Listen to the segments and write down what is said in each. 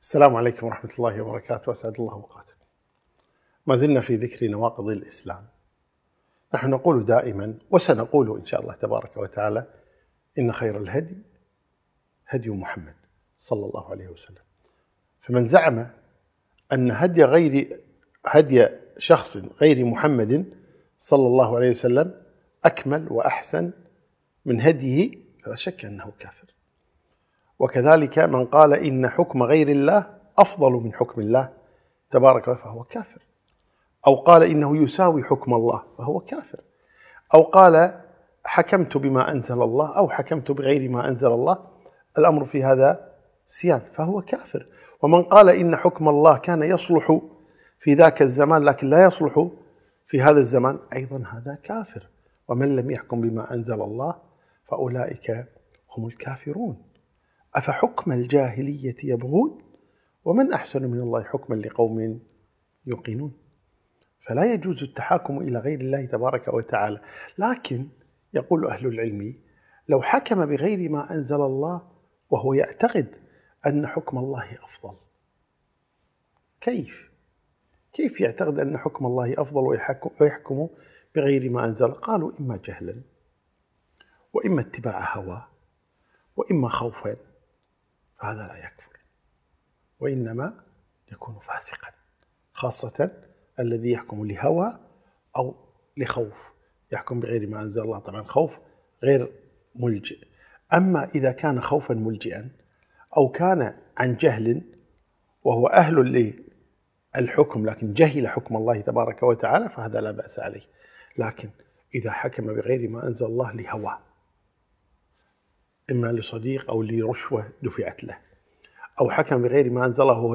السلام عليكم ورحمة الله وبركاته، أسعد الله أوقاتكم. ما زلنا في ذكر نواقض الإسلام. نحن نقول دائما وسنقول إن شاء الله تبارك وتعالى إن خير الهدي هدي محمد صلى الله عليه وسلم. فمن زعم أن هدي شخص غير محمد صلى الله عليه وسلم أكمل وأحسن من هديه فلا شك أنه كافر. وكذلك من قال إن حكم غير الله أفضل من حكم الله تبارك وتعالى فهو كافر، أو قال إنه يساوي حكم الله فهو كافر، أو قال حكمت بما أنزل الله أو حكمت بغير ما أنزل الله، الأمر في هذا سيان، فهو كافر. ومن قال إن حكم الله كان يصلح في ذاك الزمان لكن لا يصلح في هذا الزمان أيضا هذا كافر. ومن لم يحكم بما أنزل الله فأولئك هم الكافرون. أفحكم الجاهلية يبغون ومن أحسن من الله حكما لقوم يوقنون. فلا يجوز التحاكم إلى غير الله تبارك وتعالى، لكن يقول أهل العلم لو حكم بغير ما أنزل الله وهو يعتقد أن حكم الله أفضل، كيف يعتقد أن حكم الله أفضل ويحكم بغير ما أنزل؟ قالوا إما جهلا، وإما اتباع هوى، وإما خوفا، فهذا لا يكفر وإنما يكون فاسقا، خاصة الذي يحكم لهوى أو لخوف، يحكم بغير ما أنزل الله. طبعا خوف غير ملجئ، أما إذا كان خوفا ملجئا أو كان عن جهل وهو أهل للحكم لكن جهل حكم الله تبارك وتعالى فهذا لا بأس عليه. لكن إذا حكم بغير ما أنزل الله لهوى، إما لصديق أو لرشوة دفعت له، أو حكم بغير ما أنزله وهو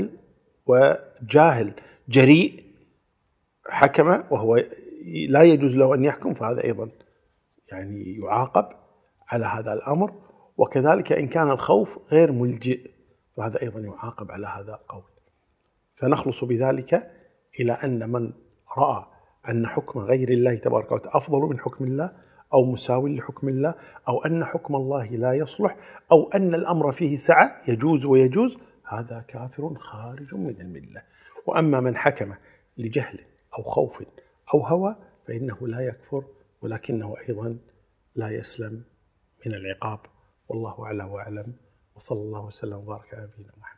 جاهل جريء، حكم وهو لا يجوز له أن يحكم، فهذا أيضا يعني يعاقب على هذا الأمر. وكذلك إن كان الخوف غير ملجئ فهذا أيضا يعاقب على هذا القول. فنخلص بذلك إلى أن من رأى أن حكم غير الله تبارك وتعالى أفضل من حكم الله أو مساوي لحكم الله، أو أن حكم الله لا يصلح، أو أن الأمر فيه سعة يجوز، هذا كافر خارج من الملة. وأما من حكم لجهل أو خوف أو هوى فإنه لا يكفر، ولكنه أيضا لا يسلم من العقاب. والله أعلى وأعلم، وصلى الله وسلم وبارك على نبينا محمد.